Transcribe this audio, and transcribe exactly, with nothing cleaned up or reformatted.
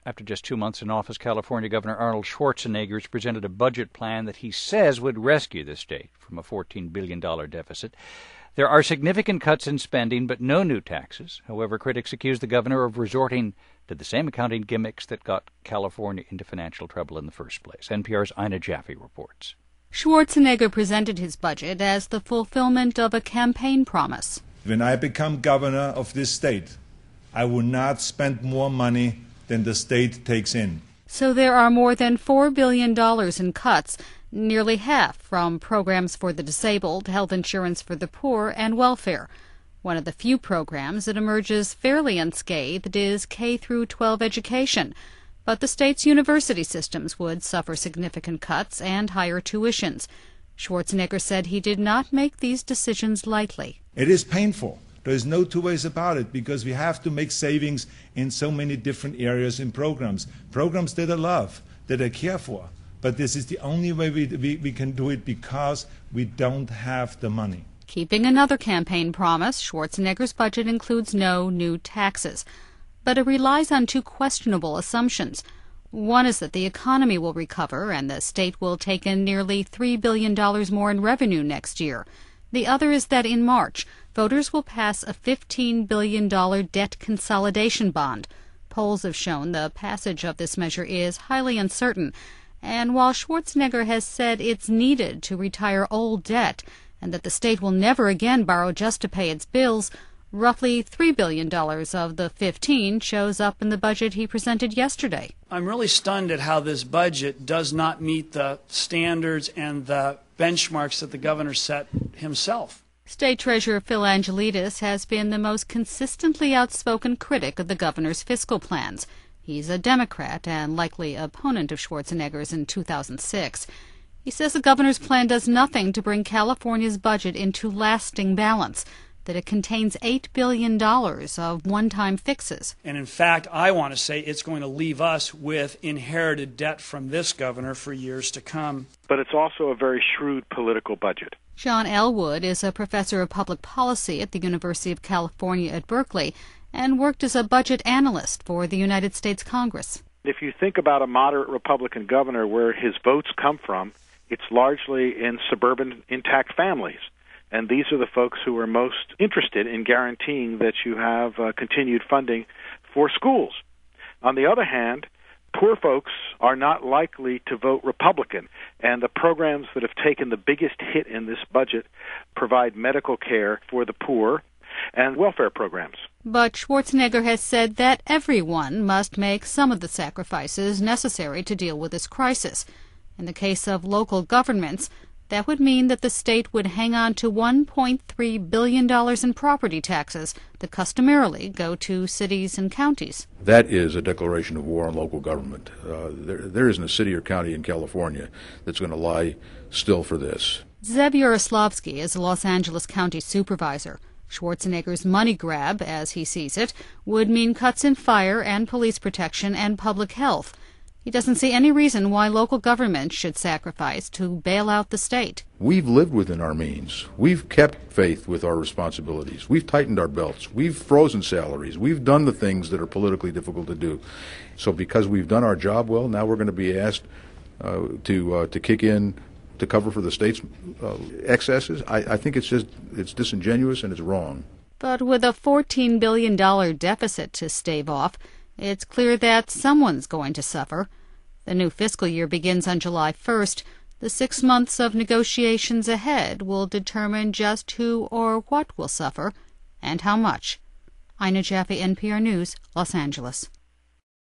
After just two months in office, California Governor Arnold Schwarzenegger has presented a budget plan that he says would rescue the state from a fourteen billion dollars deficit. There are significant cuts in spending, but no new taxes. However, critics accuse the governor of resorting to the same accounting gimmicks that got California into financial trouble in the first place. N P R's Ina Jaffe reports. Schwarzenegger presented his budget as the fulfillment of a campaign promise. When I become governor of this state, I will not spend more money than the state takes in. So there are more than four billion dollars in cuts, nearly half from programs for the disabled, health insurance for the poor, and welfare. One of the few programs that emerges fairly unscathed is K through twelve education. But the state's university systems would suffer significant cuts and higher tuitions. Schwarzenegger said he did not make these decisions lightly. It is painful. There is no two ways about it, because we have to make savings in so many different areas in programs. Programs that I love, that I care for. But this is the only way we, we, we can do it, because we don't have the money. Keeping another campaign promise, Schwarzenegger's budget includes no new taxes. But it relies on two questionable assumptions. One is that the economy will recover and the state will take in nearly three billion dollars more in revenue next year. The other is that in March, voters will pass a fifteen billion dollars debt consolidation bond. Polls have shown the passage of this measure is highly uncertain. And while Schwarzenegger has said it's needed to retire old debt and that the state will never again borrow just to pay its bills, roughly three billion dollars of the fifteen shows up in the budget he presented yesterday. I'm really stunned at how this budget does not meet the standards and the benchmarks that the governor set himself. State Treasurer Phil Angelides has been the most consistently outspoken critic of the governor's fiscal plans. He's a Democrat and likely opponent of Schwarzenegger's in two thousand six. He says the governor's plan does nothing to bring California's budget into lasting balance, that it contains eight billion dollars of one-time fixes. And in fact, I want to say it's going to leave us with inherited debt from this governor for years to come. But it's also a very shrewd political budget. John Elwood is a professor of public policy at the University of California at Berkeley and worked as a budget analyst for the United States Congress. If you think about a moderate Republican governor, where his votes come from, it's largely in suburban intact families. And these are the folks who are most interested in guaranteeing that you have uh, continued funding for schools. On the other hand, poor folks are not likely to vote Republican, and the programs that have taken the biggest hit in this budget provide medical care for the poor and welfare programs. But Schwarzenegger has said that everyone must make some of the sacrifices necessary to deal with this crisis. In the case of local governments, that would mean that the state would hang on to one point three billion dollars in property taxes that customarily go to cities and counties. That is a declaration of war on local government. Uh, there, there isn't a city or county in California that's going to lie still for this. Zeb Yaroslavsky is a Los Angeles County supervisor. Schwarzenegger's money grab, as he sees it, would mean cuts in fire and police protection and public health. He doesn't see any reason why local government should sacrifice to bail out the state. We've lived within our means. We've kept faith with our responsibilities. We've tightened our belts. We've frozen salaries. We've done the things that are politically difficult to do. So because we've done our job well, now we're going to be asked uh, to uh, to kick in to cover for the state's uh, excesses. I, I think it's just it's disingenuous and it's wrong. But with a fourteen billion dollars deficit to stave off, it's clear that someone's going to suffer. The new fiscal year begins on July first. The six months of negotiations ahead will determine just who or what will suffer and how much. Ina Jaffe, N P R News, Los Angeles.